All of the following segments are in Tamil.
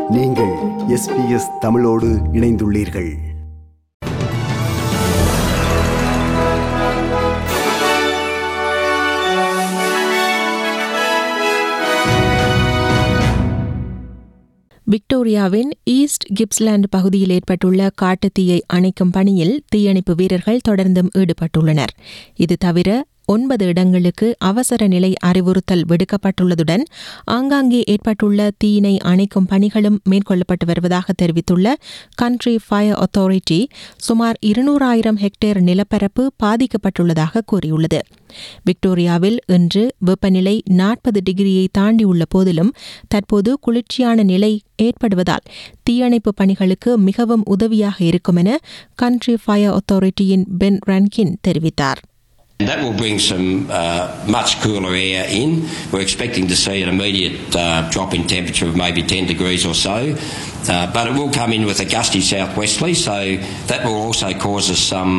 நீங்கள் SBS தமிழோடு இணைந்துள்ளீர்கள். விக்டோரியாவின் ஈஸ்ட் கிப்ஸ்லாந்து பகுதியில் ஏற்பட்டுள்ள காட்டுத்தீயை அணைக்கும் பணியில் தீயணைப்பு வீரர்கள் தொடர்ந்தும் ஈடுபட்டுள்ளனர். இது தவிர 9 இடங்களுக்கு அவசர நிலை அறிவுறுத்தல் விடுக்கப்பட்டுள்ளதுடன் ஆங்காங்கே ஏற்பட்டுள்ள தீயினை அணைக்கும் பணிகளும் மேற்கொள்ளப்பட்டு வருவதாக தெரிவித்துள்ள கண்ட்ரி ஃபயர் அத்தாரிட்டி சுமார் 200,000 ஹெக்டேர் நிலப்பரப்பு பாதிக்கப்பட்டுள்ளதாக கூறியுள்ளது. விக்டோரியாவில் இன்று வெப்பநிலை 40 டிகிரியை தாண்டியுள்ள போதிலும் தற்போது குளிர்ச்சியான நிலை ஏற்படுவதால் தீயணைப்பு பணிகளுக்கு மிகவும் உதவியாக இருக்கும் என கண்ட்ரி ஃபயர் அத்தாரிட்டியின் பென் ரன்கின் தெரிவித்தார். That will bring some much cooler air in. We're expecting to see an immediate drop in temperature of maybe 10 degrees or so, but it will come in with a gusty southwesterly, so that will also cause us some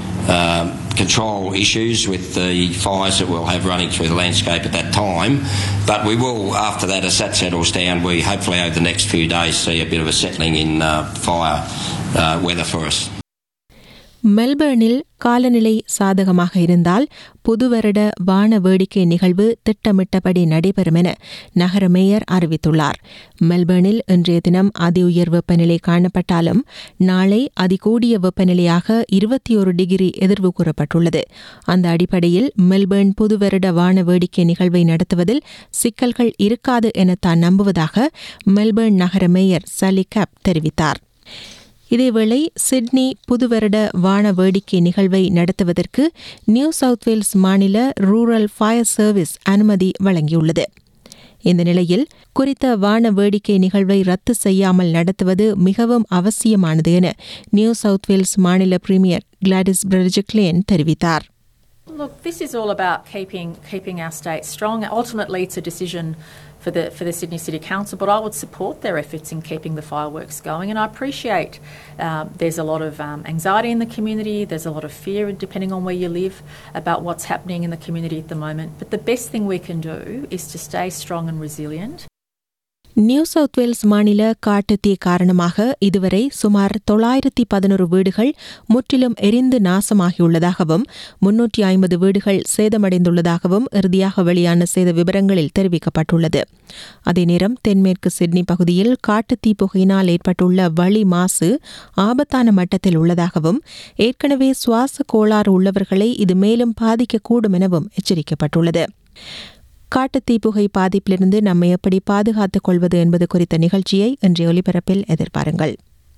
control issues with the fires that we'll have running through the landscape at that time. But we will, after that, as that settles down, we hopefully over the next few days see a bit of a settling in fire weather for us. மெல்பர்னில் காலநிலை சாதகமாக இருந்தால் புதுவருட வான வேடிக்கை நிகழ்வு திட்டமிட்டபடி நடைபெறும் என நகர மேயர் அறிவித்துள்ளார். மெல்பர்னில் இன்றைய தினம் அதி உயர் வெப்பநிலை காணப்பட்டாலும் நாளை அதிகூடிய வெப்பநிலையாக 21 டிகிரி எதிர்வு கூறப்பட்டுள்ளது. அந்த அடிப்படையில் மெல்பர்ன் புதுவருட வான வேடிக்கை நிகழ்வை நடத்துவதில் சிக்கல்கள் இருக்காது என தான் நம்புவதாக மெல்பர்ன் நகர மேயர் சலி கேப் தெரிவித்தார். இதேவேளை சிட்னி புதுவருட வான வேடிக்கை நிகழ்வை நடத்துவதற்கு நியூ சவுத் வேல்ஸ் மாநில ரூரல் ஃபயர் சர்வீஸ் அனுமதி வழங்கியுள்ளது. இந்த நிலையில் குறித்த வான வேடிக்கை நிகழ்வை ரத்து செய்யாமல் நடத்துவது மிகவும் அவசியமானது என நியூ சவுத் வேல்ஸ் மாநில பிரீமியர் கிளாடிஸ் பெர்ஜிக்லியன் தெரிவித்தார். Look, this is all about keeping our state strong. Ultimately, it's a decision for the Sydney City Council, but I would support their efforts in keeping the fireworks going. And I appreciate there's a lot of anxiety in the community. There's a lot of fear, depending on where you live, about what's happening in the community at the moment. But the best thing we can do is to stay strong and resilient. New South Wales மாநில காட்டுத்தீ காரணமாக இதுவரை சுமார் 911 வீடுகள் முற்றிலும் எரிந்து நாசமாகியுள்ளதாகவும் 350 வீடுகள் சேதமடைந்துள்ளதாகவும் இறுதியாக வெளியான சேத விவரங்களில் தெரிவிக்கப்பட்டுள்ளது. அதே நேரம் தென்மேற்கு சிட்னி பகுதியில் காட்டுத்தீ புகையினால் ஏற்பட்டுள்ள வளி மாசு ஆபத்தான மட்டத்தில் உள்ளதாகவும் ஏற்கனவே சுவாச கோளாறு உள்ளவர்களை இது மேலும் பாதிக்கக்கூடும் எனவும் எச்சரிக்கப்பட்டுள்ளது. காட்டுத்தீ புகை பாதிப்பிலிருந்து நம்மை எப்படி பாதுகாத்துக் கொள்வது என்பது குறித்த நிகழ்ச்சியை இன்றைய ஒலிபரப்பில் எதிர்பாருங்கள்.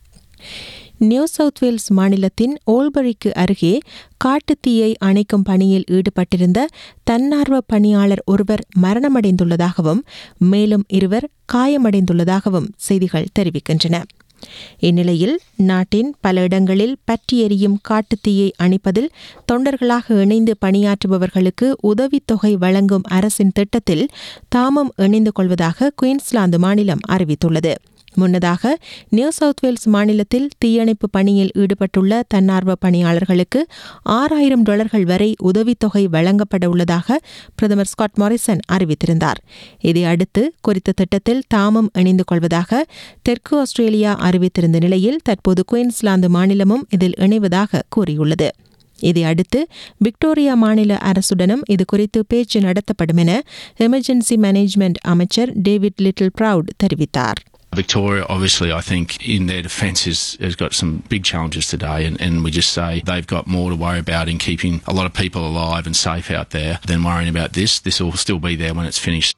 நியூ சவுத் வேல்ஸ் மாநிலத்தின் ஓல்பரிக்கு அருகே காட்டுத்தீயை அணைக்கும் பணியில் ஈடுபட்டிருந்த தன்னார்வ பணியாளர் ஒருவர் மரணமடைந்துள்ளதாகவும் மேலும் 2 காயமடைந்துள்ளதாகவும் செய்திகள் தெரிவிக்கின்றன. இந்நிலையில் நாட்டின் பல இடங்களில் பற்றி எரியும் காட்டுத்தீயை அணைப்பதில் தொண்டர்களாக இணைந்து பணியாற்றுபவர்களுக்கு உதவித்தொகை வழங்கும் அரசின் திட்டத்தில் தாமும் இணைந்து கொள்வதாக குயின்ஸ்லாந்து மாநிலம் அறிவித்துள்ளது. முன்னதாக நியூ சவுத் வேல்ஸ் மாநிலத்தில் தீயணைப்பு பணியில் ஈடுபட்டுள்ள தன்னார்வ பணியாளர்களுக்கு $6,000 வரை உதவித்தொகை வழங்கப்பட உள்ளதாக பிரதமர் ஸ்காட் மாரிசன் அறிவித்திருந்தார். இதை அடுத்து குறித்த திட்டத்தில் தாமும் இணைந்து கொள்வதாக தெற்கு ஆஸ்திரேலியா அறிவித்திருந்த நிலையில் தற்போது குயின்ஸ்லாந்து மாநிலமும் இதில் இணைவதாக கூறியுள்ளது. இதை அடுத்து விக்டோரியா மாநில அரசுடனும் இது குறித்து பேச்சு நடத்தப்படும் என எமர்ஜென்சி மேனேஜ்மெண்ட் அமைச்சர் டேவிட் லிட்டில் ப்ரவுட் தெரிவித்தார். Victoria, obviously, I think in their defence has got some big challenges today, and we just say they've got more to worry about in keeping a lot of people alive and safe out there than worrying about this. This will still be there when it's finished.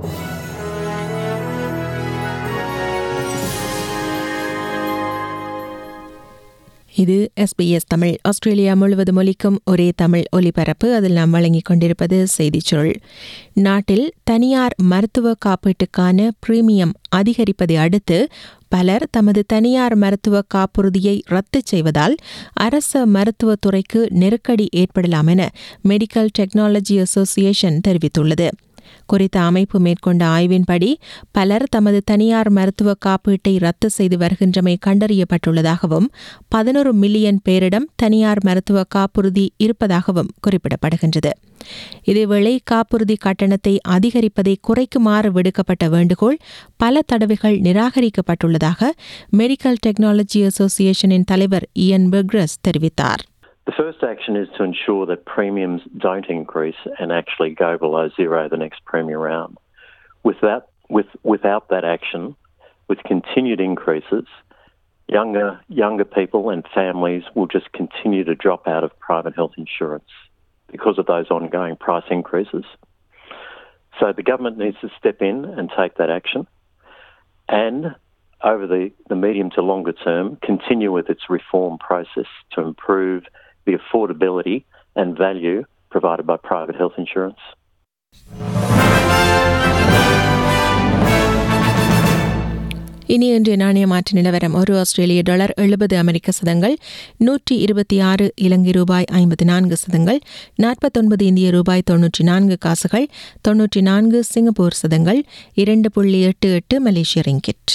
இது SBS தமிழ். ஆஸ்திரேலியா முழுவதும் ஒலிக்கும் ஒரே தமிழ் ஒலிபரப்பு. அதில் நாம் வழங்கிக் கொண்டிருப்பது செய்திச் சுருள். நாட்டில் தனியார் மருத்துவ காப்பீட்டுக்கான பிரீமியம் அதிகரிப்பதை அடுத்து பலர் தமது தனியார் மருத்துவ காப்புறுதியை ரத்து செய்வதால் அரச மருத்துவத்துறைக்கு நெருக்கடி ஏற்படலாம் என மெடிக்கல் டெக்னாலஜி அசோசியேஷன் தெரிவித்துள்ளது. குறித்த அமைப்பு மேற்கொண்ட ஆய்வின்படி பலர் தமது தனியார் மருத்துவ காப்பீட்டை ரத்து செய்து வருகின்றமை கண்டறியப்பட்டுள்ளதாகவும் 11 மில்லியன் பேரிடம் தனியார் மருத்துவ காப்புறுதி இருப்பதாகவும் குறிப்பிடப்படுகின்றது. இதேவேளை காப்புறுதி கட்டணத்தை அதிகரிப்பதை குறைக்குமாறு விடுக்கப்பட்ட வேண்டுகோள் பல தடவைகள் நிராகரிக்கப்பட்டுள்ளதாக மெடிக்கல் டெக்னாலஜி அசோசியேஷனின் தலைவர் இயன் பெர்க்ரஸ் தெரிவித்தார். The first action is to ensure that premiums don't increase and actually go below zero the next premium round. Without that action, with continued increases, younger people and families will just continue to drop out of private health insurance because of those ongoing price increases. So the government needs to step in and take that action, and over the medium to longer term, continue with its reform process to improve the affordability and value provided by private health insurance. இனி இன்றைய நாணய மாற்று நிலவரம். ஒரு ஆஸ்திரேலிய டாலர் 70 அமெரிக்க சதங்கள், 126 இலங்கை ரூபாய் 54 சதங்கள், 49 இந்திய ரூபாய் 94 காசுகள், 94 சிங்கப்பூர் சதங்கள், 2.88 மலேசிய ரிங்கிட்.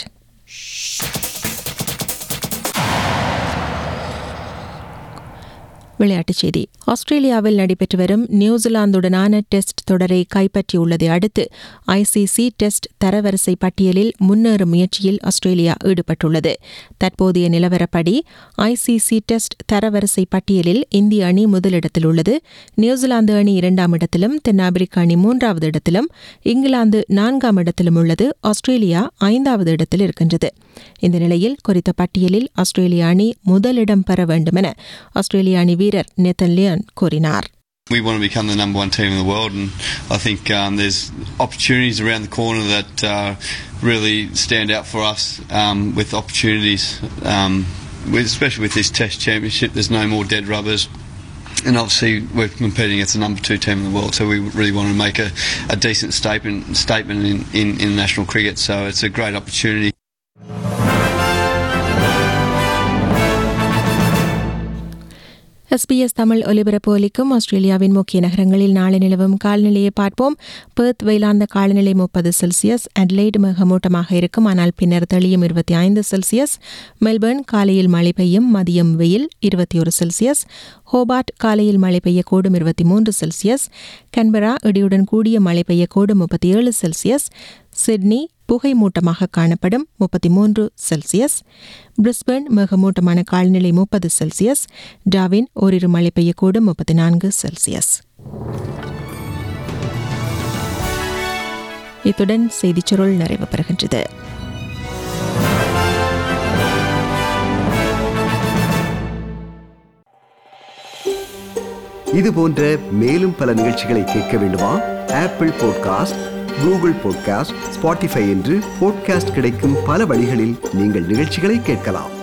விளையாட்டுச் செய்தி. ஆஸ்திரேலியாவில் நடைபெற்று வரும் நியூசிலாந்துடனான டெஸ்ட் தொடரை கைப்பற்றியுள்ளதை அடுத்து ஐசிசி டெஸ்ட் தரவரிசை பட்டியலில் முன்னேறும் முயற்சியில் ஆஸ்திரேலியா ஈடுபட்டுள்ளது. தற்போதைய நிலவரப்படி ஐசிசி டெஸ்ட் தரவரிசை பட்டியலில் இந்திய அணி முதலிடத்தில் உள்ளது. நியூசிலாந்து அணி 2ஆம் இடத்திலும், தென்னாப்பிரிக்க அணி 3வது இடத்திலும், இங்கிலாந்து 4ஆம் இடத்திலும் உள்ளது. ஆஸ்திரேலியா 5வது இடத்தில் இருக்கின்றது. இந்த நிலையில் குறித்த பட்டியலில் ஆஸ்திரேலிய அணி முதலிடம் பெற வேண்டுமென ஆஸ்திரேலிய அணி வீரர் நேத்தன் லியான் கூறினார். We want to become the number one team in the world, and I think there's opportunities around the corner that really stand out for us with opportunities, especially with this Test Championship. There's no more dead rubbers. And obviously we're competing against the number 2 team in the world, so we really want to make a decent statement in national cricket, so it's a great opportunity. SBS Tamil ஒலிபரப்பு ஒலிக்கும் ஆஸ்திரேலியாவின் முக்கிய நகரங்களில் நாளை நிலவும் காலநிலையை பார்ப்போம். பெர்த் வெயிலாந்த காலநிலை 30 செல்சியஸ், அட்லைட் மிகமூட்டமாக இருக்கும் ஆனால் பின்னர் தெளியும் 25 செல்சியஸ், மெல்பர்ன் காலையில் மழை பெய்யும் மதியம் வெயில் 21 செல்சியஸ், ஹோபார்ட் காலையில் மழை பெய்யக்கூடும் 23 செல்சியஸ், கன்பரா இடியுடன் கூடிய மழை பெய்யக்கூடும் 37 செல்சியஸ், சிட்னி புகைமூட்டமாக காணப்படும் 33 செல்சியஸ், பிரிஸ்பர்ன் மிகமூட்டமான காலநிலை 30 செல்சியஸ், டார்வின் ஓரிரு மழை பெய்யக்கூடும் 34 செல்சியஸ். இத்துடன் செய்திச் சுருள் நிறைவு பெறுகின்றது. இது போன்ற மேலும் பல நிகழ்ச்சிகளை கேட்க வேண்டுமா? Apple podcast, Google podcast, Spotify என்று பாட்காஸ்ட் கிடைக்கும் பல வழிகளில் நீங்கள் நிகழ்ச்சிகளை கேட்கலாம்.